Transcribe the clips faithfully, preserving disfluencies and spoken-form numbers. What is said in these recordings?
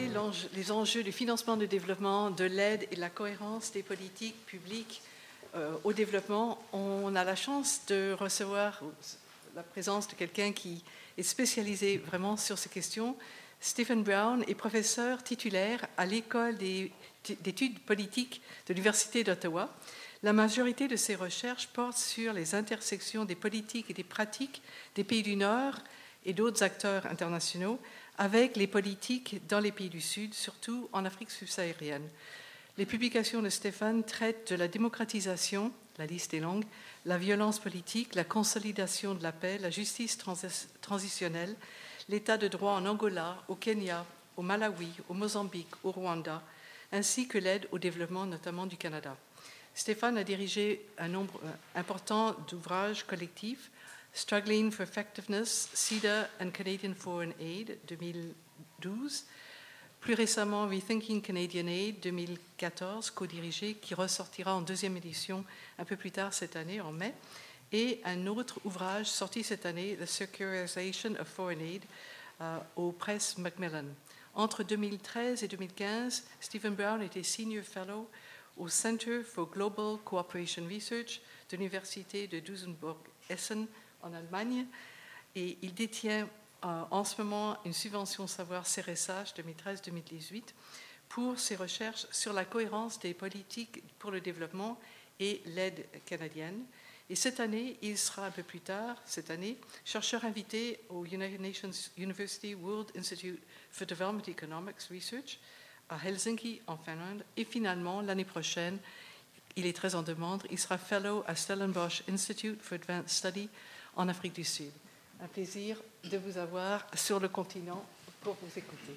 les enjeux du financement du développement, de l'aide et de la cohérence des politiques publiques euh, au développement, on a la chance de recevoir la présence de quelqu'un qui est spécialisé vraiment sur ces questions. Stephen Brown est professeur titulaire à l'École des, d'études politiques de l'Université d'Ottawa. La majorité de ses recherches portent sur les intersections des politiques et des pratiques des pays du Nord et d'autres acteurs internationaux avec les politiques dans les pays du Sud, surtout en Afrique subsaharienne. Les publications de Stephen traitent de la démocratisation, la liste est longue, la violence politique, la consolidation de la paix, la justice trans- transitionnelle, l'état de droit en Angola, au Kenya, au Malawi, au Mozambique, au Rwanda, ainsi que l'aide au développement, notamment du Canada. Stéphane a dirigé un nombre important d'ouvrages collectifs, Struggling for Effectiveness, C I D A and Canadian Foreign Aid, deux mille douze. Plus récemment, Rethinking Canadian Aid, deux mille quatorze, co-dirigé, qui ressortira en deuxième édition un peu plus tard cette année, en mai. Et un autre ouvrage sorti cette année, The Secularization of Foreign Aid, euh, aux presses Macmillan. Entre deux mille treize et deux mille quinze, Stephen Brown était Senior Fellow au Center for Global Cooperation Research de l'Université de Duisburg-Essen en Allemagne, et il détient euh, en ce moment une subvention savoir C R S H deux mille treize deux mille dix-huit pour ses recherches sur la cohérence des politiques pour le développement et l'aide canadienne. Et cette année, il sera un peu plus tard, cette année, chercheur invité au United Nations University World Institute for Development Economics Research à Helsinki, en Finlande. Et finalement, l'année prochaine, il est très en demande, il sera fellow à Stellenbosch Institute for Advanced Study en Afrique du Sud. Un plaisir de vous avoir sur le continent pour vous écouter.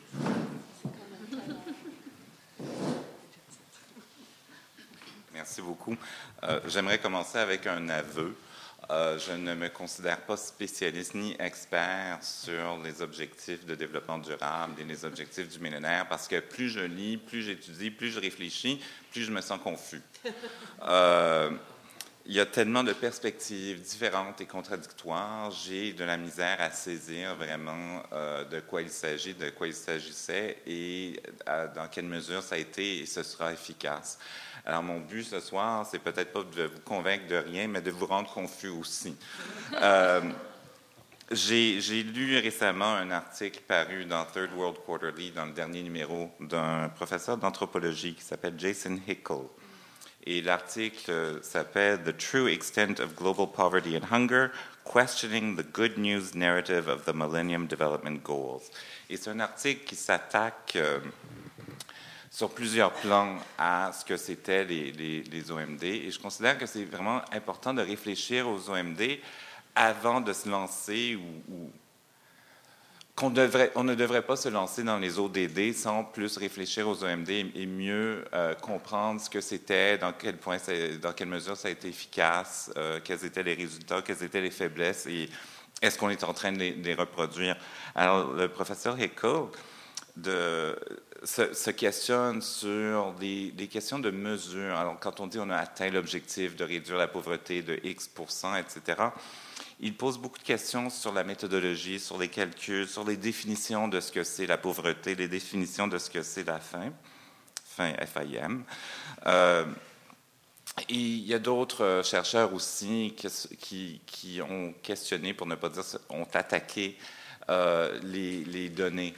Merci beaucoup. Euh, j'aimerais commencer avec un aveu. Euh, je ne me considère pas spécialiste ni expert sur les objectifs de développement durable et les objectifs du millénaire parce que plus je lis, plus j'étudie, plus je réfléchis, plus je me sens confus. Euh, il y a tellement de perspectives différentes et contradictoires, j'ai de la misère à saisir vraiment euh, de quoi il s'agit, de quoi il s'agissait et à, dans quelle mesure ça a été et ce sera efficace. Alors, mon but ce soir, c'est peut-être pas de vous convaincre de rien, mais de vous rendre confus aussi. Euh, j'ai, j'ai lu récemment un article paru dans Third World Quarterly, dans le dernier numéro, d'un professeur d'anthropologie qui s'appelle Jason Hickel. Et l'article s'appelle « The True Extent of Global Poverty and Hunger, Questioning the Good News Narrative of the Millennium Development Goals ». Et c'est un article qui s'attaque euh, sur plusieurs plans à ce que c'était les, les, les O M D. Et je considère que c'est vraiment important de réfléchir aux O M D avant de se lancer ou, ou qu'on devrait, on ne devrait pas se lancer dans les O D D sans plus réfléchir aux O M D et, et mieux euh, comprendre ce que c'était, dans quel point, dans quelle mesure ça a été efficace, euh, quels étaient les résultats, quelles étaient les faiblesses et est-ce qu'on est en train de les, de les reproduire. Alors, le professeur Hickel de, se, se questionne sur des, des questions de mesure. Alors, quand on dit on a atteint l'objectif de réduire la pauvreté de X pour cent, et cetera, il pose beaucoup de questions sur la méthodologie, sur les calculs, sur les définitions de ce que c'est la pauvreté, les définitions de ce que c'est la faim, faim F I M. Euh, et il y a d'autres chercheurs aussi qui, qui, qui ont questionné, pour ne pas dire, ont attaqué euh, les, les données,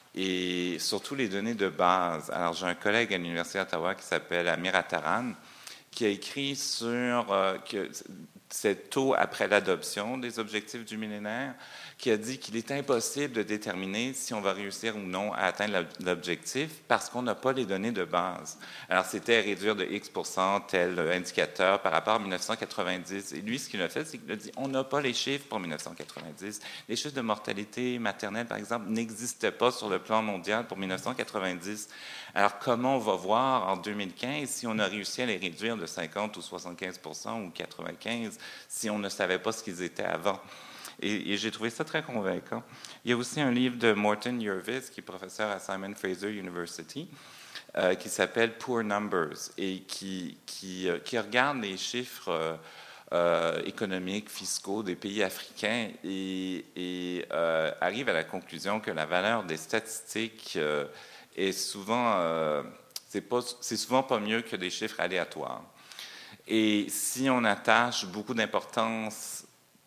et surtout les données de base. Alors, j'ai un collègue à l'Université d'Ottawa qui s'appelle Amir Attaran, qui a écrit sur euh, que c'est tôt après l'adoption des objectifs du millénaire, qui a dit qu'il est impossible de déterminer si on va réussir ou non à atteindre l'objectif parce qu'on n'a pas les données de base. Alors, c'était réduire de X pour cent tel indicateur par rapport à dix-neuf cent quatre-vingt-dix. Et lui, ce qu'il a fait, c'est qu'il a dit on n'a pas les chiffres pour dix-neuf cent quatre-vingt-dix. Les chiffres de mortalité maternelle, par exemple, n'existaient pas sur le plan mondial pour dix-neuf cent quatre-vingt-dix. Alors, comment on va voir en deux mille quinze si on a réussi à les réduire de cinquante ou soixante-quinze pour cent ou quatre-vingt-quinze si on ne savait pas ce qu'ils étaient avant? Et, et j'ai trouvé ça très convaincant. Il y a aussi un livre de Morton Jervis, qui est professeur à Simon Fraser University, euh, qui s'appelle Poor Numbers et qui, qui, euh, qui regarde les chiffres euh, euh, économiques, fiscaux des pays africains et, et euh, arrive à la conclusion que la valeur des statistiques euh, est souvent, euh, c'est pas, c'est souvent pas mieux que des chiffres aléatoires. Et si on attache beaucoup d'importance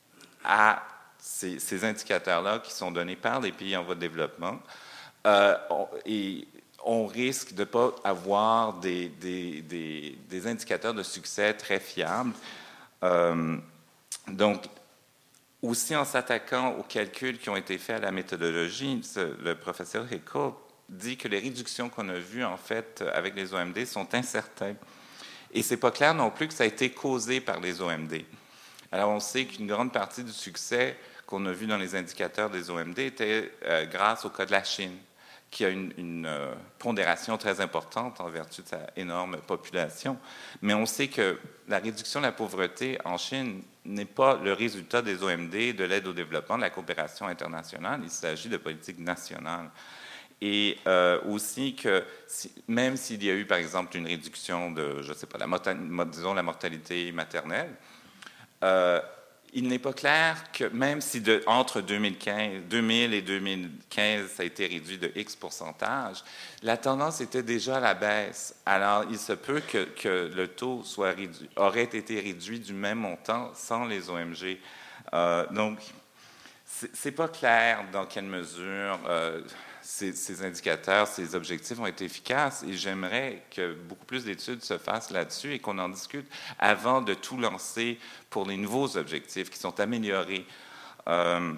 à ces, ces indicateurs-là qui sont donnés par les pays en voie de développement, euh, on, et on risque de ne pas avoir des, des, des, des indicateurs de succès très fiables. Euh, donc, aussi en s'attaquant aux calculs qui ont été faits à la méthodologie, le professeur Hickel dit que les réductions qu'on a vues, en fait, avec les O M D sont incertaines. Et ce n'est pas clair non plus que ça a été causé par les O M D. Alors, on sait qu'une grande partie du succès qu'on a vu dans les indicateurs des O M D était euh, grâce au cas de la Chine, qui a une, une euh, pondération très importante en vertu de sa énorme population. Mais on sait que la réduction de la pauvreté en Chine n'est pas le résultat des O M D, de l'aide au développement, de la coopération internationale. Il s'agit de politique nationale. Et euh, aussi que si, même s'il y a eu, par exemple, une réduction de, je ne sais pas, la, disons, la mortalité maternelle, euh, il n'est pas clair que même si de, entre deux mille quinze, deux mille et deux mille quinze, ça a été réduit de X pourcentage, la tendance était déjà à la baisse. Alors, il se peut que, que le taux soit réduit, aurait été réduit du même montant sans les O M G. Euh, donc, c'est pas clair dans quelle mesure euh, ces, ces indicateurs, ces objectifs ont été efficaces, et j'aimerais que beaucoup plus d'études se fassent là-dessus et qu'on en discute avant de tout lancer pour les nouveaux objectifs qui sont améliorés. Euh,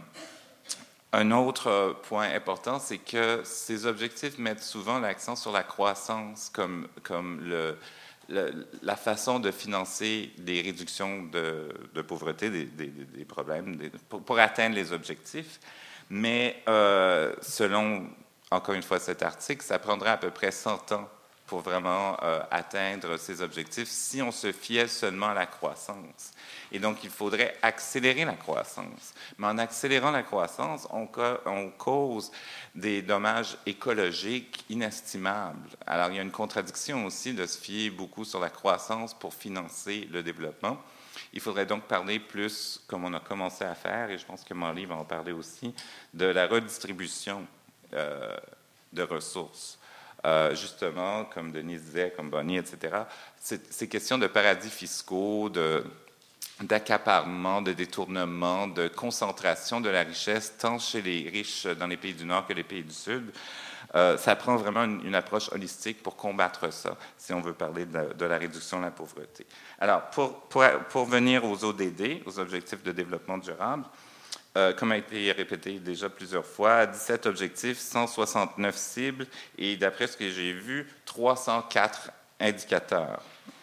un autre point important, c'est que ces objectifs mettent souvent l'accent sur la croissance comme, comme le, le, la façon de financer les réductions de, de pauvreté, des, des, des problèmes, des, pour, pour atteindre les objectifs. Mais euh, selon, encore une fois, cet article, ça prendrait à peu près cent ans pour vraiment euh, atteindre ces objectifs si on se fiait seulement à la croissance. Et donc, il faudrait accélérer la croissance. Mais en accélérant la croissance, on, ca- on cause des dommages écologiques inestimables. Alors, il y a une contradiction aussi de se fier beaucoup sur la croissance pour financer le développement. Il faudrait donc parler plus, comme on a commencé à faire, et je pense que Molly va en parler aussi, de la redistribution euh, de ressources. Euh, justement, comme Denise disait, comme Bonnie, et cetera, c'est, c'est question de paradis fiscaux, de, d'accaparement, de détournement, de concentration de la richesse, tant chez les riches dans les pays du Nord que les pays du Sud. Euh, ça prend vraiment une, une approche holistique pour combattre ça, si on veut parler de la, de la réduction de la pauvreté. Alors, pour, pour, pour venir aux O D D, aux Objectifs de développement durable, Euh, comme a été répété déjà plusieurs fois, dix-sept objectifs, cent soixante-neuf cibles et, d'après ce que j'ai vu, trois cent quatre indicateurs.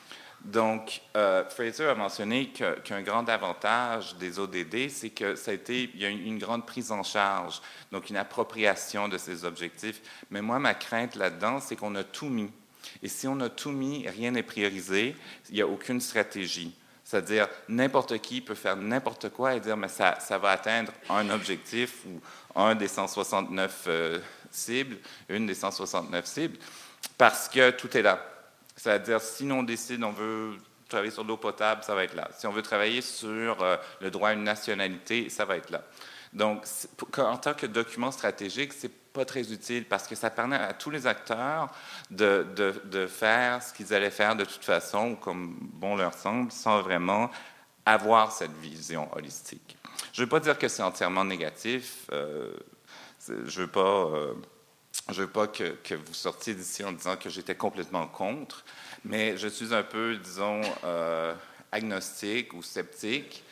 Donc, euh, Fraser a mentionné que, qu'un grand avantage des O D D, c'est que ça a été, il y a une, une grande prise en charge, donc une appropriation de ces objectifs. Mais moi, ma crainte là-dedans, c'est qu'on a tout mis. Et si on a tout mis, rien n'est priorisé, il n'y a aucune stratégie. C'est-à-dire, n'importe qui peut faire n'importe quoi et dire, mais ça, ça va atteindre un objectif ou un des cent soixante-neuf euh, cibles, une des cent soixante-neuf cibles, parce que tout est là. C'est-à-dire, si on décide, on veut travailler sur l'eau potable, ça va être là. Si on veut travailler sur euh, le droit à une nationalité, ça va être là. Donc, en tant que document stratégique, c'est pas très utile parce que ça permet à tous les acteurs de, de, de faire ce qu'ils allaient faire de toute façon, ou comme bon leur semble, sans vraiment avoir cette vision holistique. Je ne veux pas dire que c'est entièrement négatif. Euh, je ne veux pas, euh, je veux pas que, que vous sortiez d'ici en disant que j'étais complètement contre, mais je suis un peu, disons, euh, agnostique ou sceptique.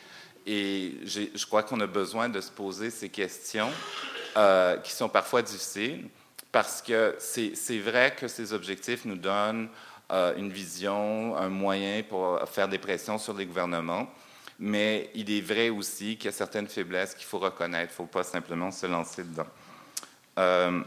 Et j'ai, je crois qu'on a besoin de se poser ces questions euh, qui sont parfois difficiles parce que c'est, c'est vrai que ces objectifs nous donnent euh, une vision, un moyen pour faire des pressions sur les gouvernements, mais il est vrai aussi qu'il y a certaines faiblesses qu'il faut reconnaître. Il ne faut pas simplement se lancer dedans. Euh,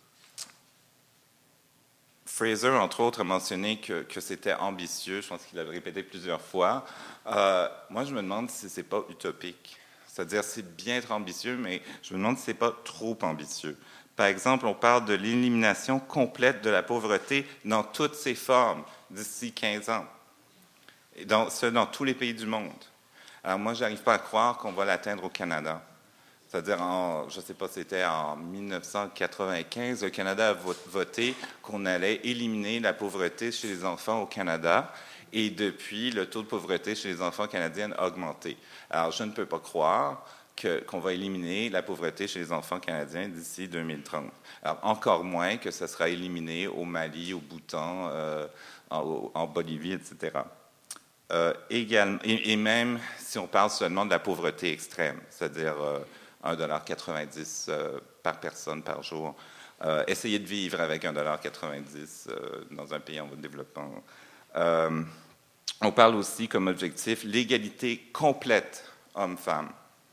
Fraser, entre autres, a mentionné que, que c'était ambitieux. Je pense qu'il l'a répété plusieurs fois. Euh, moi, je me demande si ce n'est pas utopique. C'est-à-dire, c'est bien être ambitieux, mais je me demande si ce n'est pas trop ambitieux. Par exemple, on parle de l'élimination complète de la pauvreté dans toutes ses formes d'ici quinze ans. Et dans, ce, dans tous les pays du monde. Alors moi, je n'arrive pas à croire qu'on va l'atteindre au Canada. C'est-à-dire, en, je ne sais pas, c'était en mille neuf cent quatre-vingt-quinze, le Canada a voté qu'on allait éliminer la pauvreté chez les enfants au Canada. Et depuis, le taux de pauvreté chez les enfants canadiens a augmenté. Alors, je ne peux pas croire que, qu'on va éliminer la pauvreté chez les enfants canadiens d'ici deux mille trente. Alors, encore moins que ça sera éliminé au Mali, au Bhoutan, euh, en, en Bolivie, et cetera. Euh, également, et, et même si on parle seulement de la pauvreté extrême, c'est-à-dire euh, un dollar quatre-vingt-dix euh, par personne par jour, euh, essayer de vivre avec un dollar quatre-vingt-dix euh, dans un pays en voie de développement. Euh, on parle aussi comme objectif l'égalité complète homme-femme.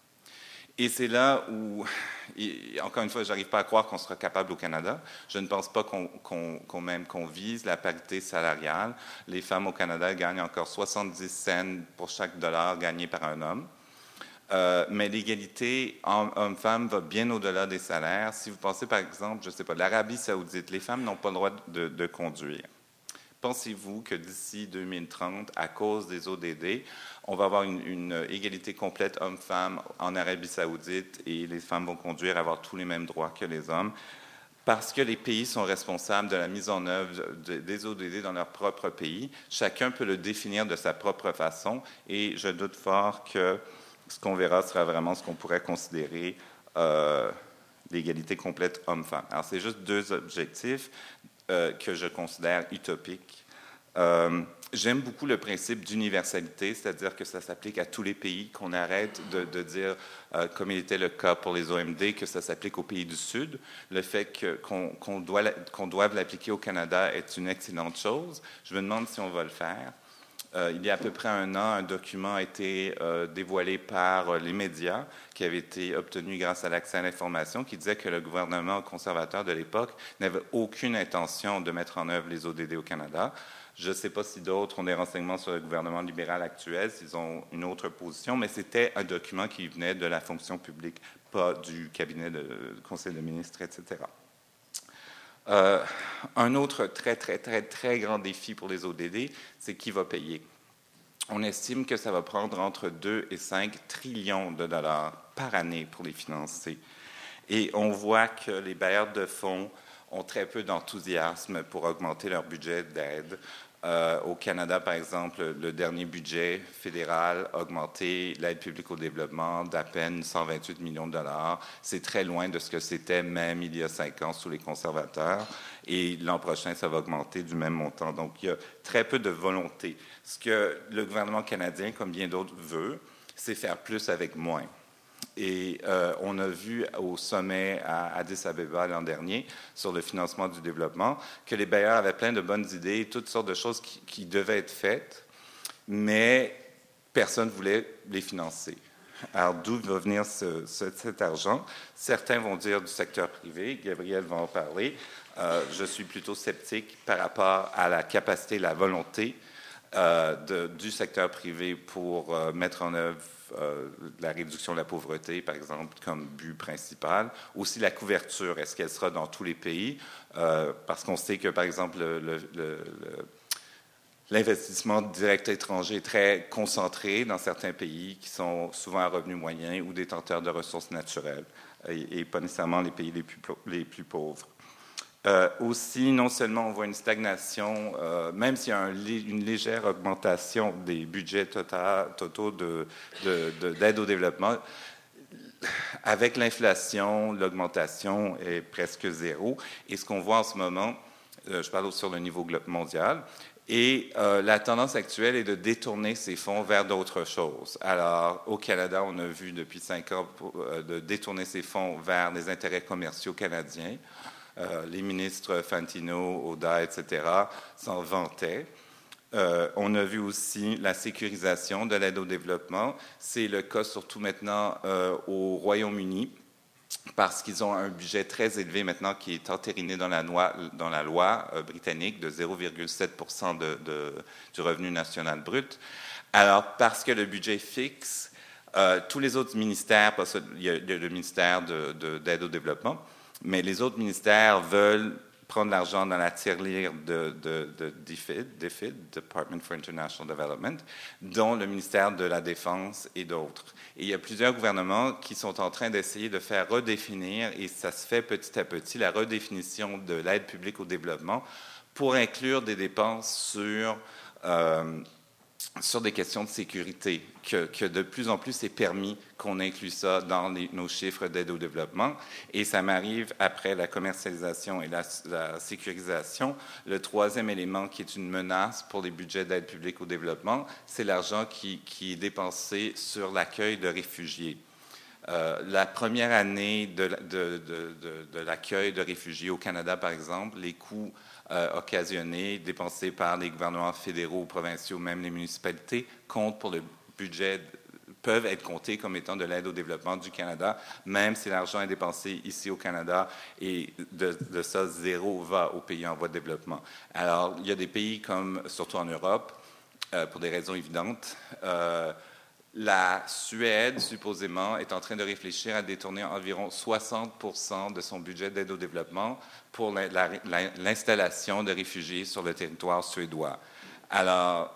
Et c'est là où, et encore une fois, je n'arrive pas à croire qu'on sera capable au Canada. Je ne pense pas qu'on, qu'on, qu'on même qu'on vise la parité salariale. Les femmes au Canada gagnent encore soixante-dix cents pour chaque dollar gagné par un homme. Euh, mais l'égalité homme-femme va bien au-delà des salaires. Si vous pensez, par exemple, je ne sais pas, l'Arabie saoudite, les femmes n'ont pas le droit de, de conduire. Pensez-vous que d'ici deux mille trente, à cause des O D D, on va avoir une, une égalité complète homme-femme en Arabie saoudite et les femmes vont conduire, avoir tous les mêmes droits que les hommes? Parce que les pays sont responsables de la mise en œuvre de, des O D D dans leur propre pays. Chacun peut le définir de sa propre façon et je doute fort que ce qu'on verra sera vraiment ce qu'on pourrait considérer euh, l'égalité complète homme-femme. Alors, c'est juste deux objectifs euh, que je considère utopiques. Euh, j'aime beaucoup le principe d'universalité, c'est-à-dire que ça s'applique à tous les pays, qu'on arrête de, de dire, euh, comme il était le cas pour les O M D, que ça s'applique aux pays du Sud. Le fait que, qu'on, qu'on, doit, qu'on doive l'appliquer au Canada est une excellente chose. Je me demande si on va le faire. Euh, il y a à peu près un an, un document a été euh, dévoilé par euh, les médias, qui avait été obtenu grâce à l'accès à l'information, qui disait que le gouvernement conservateur de l'époque n'avait aucune intention de mettre en œuvre les O D D au Canada. Je ne sais pas si d'autres ont des renseignements sur le gouvernement libéral actuel, s'ils ont une autre position, mais c'était un document qui venait de la fonction publique, pas du cabinet de conseil de ministres, et cetera. Euh, un autre très, très, très, très grand défi pour les O D D, c'est qui va payer. On estime que ça va prendre entre deux et cinq trillions de dollars par année pour les financer. Et on voit que les bailleurs de fonds ont très peu d'enthousiasme pour augmenter leur budget d'aide. Euh, au Canada, par exemple, le dernier budget fédéral a augmenté l'aide publique au développement d'à peine cent vingt-huit millions de dollars. C'est très loin de ce que c'était même il y a cinq ans sous les conservateurs. Et l'an prochain, ça va augmenter du même montant. Donc, il y a très peu de volonté. Ce que le gouvernement canadien, comme bien d'autres, veut, c'est faire plus avec moins. Et euh, on a vu au sommet à Addis Abeba l'an dernier sur le financement du développement que les bailleurs avaient plein de bonnes idées, toutes sortes de choses qui, qui devaient être faites, mais personne ne voulait les financer. Alors, d'où va venir ce, ce, cet argent? Certains vont dire du secteur privé, Gabriel va en parler. Euh, je suis plutôt sceptique par rapport à la capacité, la volonté euh, de, du secteur privé pour euh, mettre en œuvre Euh, la réduction de la pauvreté, par exemple, comme but principal. Aussi, la couverture, est-ce qu'elle sera dans tous les pays? Euh, parce qu'on sait que, par exemple, le, le, le, l'investissement direct étranger est très concentré dans certains pays qui sont souvent à revenus moyens ou détenteurs de ressources naturelles, et, et pas nécessairement les pays les plus, les plus pauvres. Euh, aussi, non seulement on voit une stagnation, euh, même s'il y a un, une légère augmentation des budgets total, totaux de, de, de, d'aide au développement, avec l'inflation, l'augmentation est presque zéro. Et ce qu'on voit en ce moment, euh, je parle sur le niveau mondial, et euh, la tendance actuelle est de détourner ces fonds vers d'autres choses. Alors, au Canada, on a vu depuis cinq ans pour, euh, de détourner ces fonds vers les intérêts commerciaux canadiens. Euh, les ministres Fantino, Oda, et cetera s'en vantaient. Euh, on a vu aussi la sécurisation de l'aide au développement. C'est le cas surtout maintenant euh, au Royaume-Uni, parce qu'ils ont un budget très élevé maintenant qui est entériné dans la loi, dans la loi euh, britannique de zéro virgule sept pour cent de, de, du revenu national brut. Alors, parce que le budget est fixe, euh, tous les autres ministères, parce qu'il y a le ministère de, de, d'aide au développement, mais les autres ministères veulent prendre l'argent dans la tirelire de, de, de D F I D, D F I D, Department for International Development, dont le ministère de la Défense et d'autres. Et il y a plusieurs gouvernements qui sont en train d'essayer de faire redéfinir, et ça se fait petit à petit, la redéfinition de l'aide publique au développement pour inclure des dépenses sur... Euh, sur des questions de sécurité, que, que de plus en plus c'est permis qu'on inclue ça dans les, nos chiffres d'aide au développement. Et ça m'arrive après la commercialisation et la, la sécurisation. Le troisième élément qui est une menace pour les budgets d'aide publique au développement, c'est l'argent qui, qui est dépensé sur l'accueil de réfugiés. Euh, la première année de, de, de, de, de l'accueil de réfugiés au Canada, par exemple, les coûts Euh, occasionnés, dépensés par les gouvernements fédéraux, provinciaux, même les municipalités, comptent pour le budget, peuvent être comptés comme étant de l'aide au développement du Canada, même si l'argent est dépensé ici au Canada et de, de ça, zéro va aux pays en voie de développement. Alors, il y a des pays comme, surtout en Europe, euh, pour des raisons évidentes, euh, la Suède, supposément, est en train de réfléchir à détourner environ soixante pour cent de son budget d'aide au développement pour la, la, la, l'installation de réfugiés sur le territoire suédois. Alors,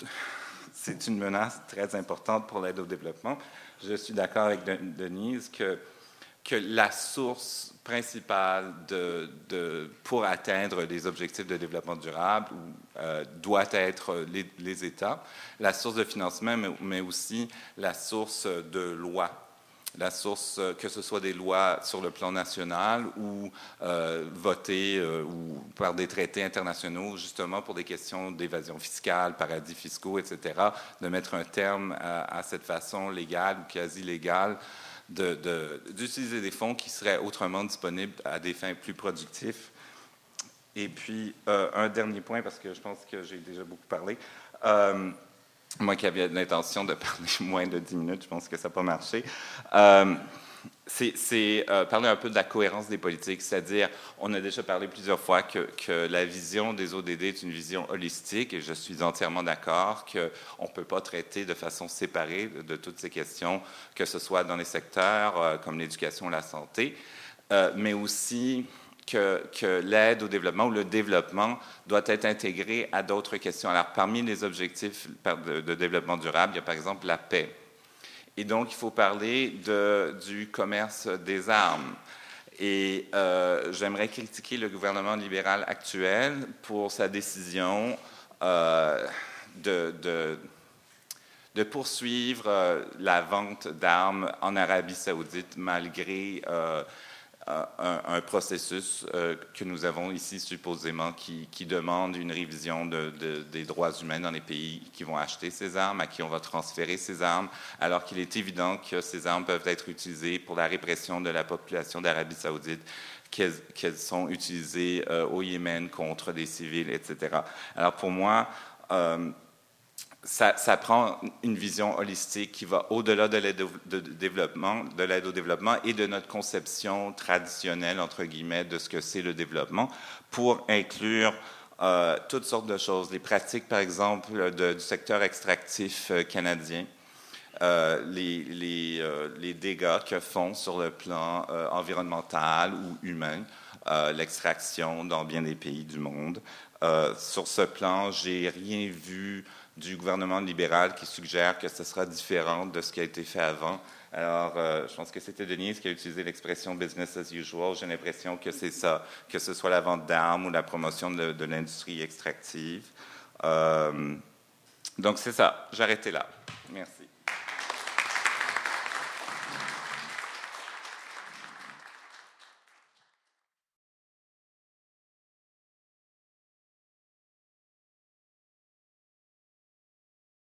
c'est une menace très importante pour l'aide au développement. Je suis d'accord avec Denise que, que la source principale de, de, pour atteindre les objectifs de développement durable euh, doit être les, les États, la source de financement, mais, mais aussi la source de loi. La source, que ce soit des lois sur le plan national ou euh, votées euh, ou par des traités internationaux, justement pour des questions d'évasion fiscale, paradis fiscaux, et cetera, de mettre un terme à, à cette façon légale ou quasi légale De, de, d'utiliser des fonds qui seraient autrement disponibles à des fins plus productives. Et puis, euh, un dernier point, parce que je pense que j'ai déjà beaucoup parlé. Euh, moi qui avais l'intention de parler moins de dix minutes, je pense que ça n'a pas marché. Euh, c'est c'est euh, parler un peu de la cohérence des politiques, c'est-à-dire, on a déjà parlé plusieurs fois que, que la vision des O D D est une vision holistique, et je suis entièrement d'accord qu'on ne peut pas traiter de façon séparée de, de toutes ces questions, que ce soit dans les secteurs euh, comme l'éducation et la santé, euh, mais aussi que, que l'aide au développement ou le développement doit être intégré à d'autres questions. Alors, parmi les objectifs de, de développement durable, il y a par exemple la paix. Et donc, il faut parler de, du commerce des armes. Et euh, j'aimerais critiquer le gouvernement libéral actuel pour sa décision euh, de, de, de poursuivre euh, la vente d'armes en Arabie saoudite malgré euh, un, un processus euh, que nous avons ici supposément qui, qui demande une révision de, de, des droits humains dans les pays qui vont acheter ces armes, à qui on va transférer ces armes, alors qu'il est évident que ces armes peuvent être utilisées pour la répression de la population d'Arabie saoudite, qu'elles, qu'elles sont utilisées euh, au Yémen contre des civils, et cetera. Alors pour moi, euh, Ça, ça prend une vision holistique qui va au-delà de l'aide au de développement, de l'aide au développement et de notre conception traditionnelle, entre guillemets, de ce que c'est le développement, pour inclure euh, toutes sortes de choses. Les pratiques, par exemple, de, du secteur extractif euh, canadien, euh, les, les, euh, les dégâts que font sur le plan euh, environnemental ou humain, euh, l'extraction dans bien des pays du monde. Euh, sur ce plan, j'ai rien vu du gouvernement libéral qui suggère que ce sera différent de ce qui a été fait avant. Alors, euh, je pense que c'était Denise qui a utilisé l'expression « business as usual ». J'ai l'impression que c'est ça, que ce soit la vente d'armes ou la promotion de, de l'industrie extractive. Euh, donc, c'est ça. J'arrêtais là. Merci.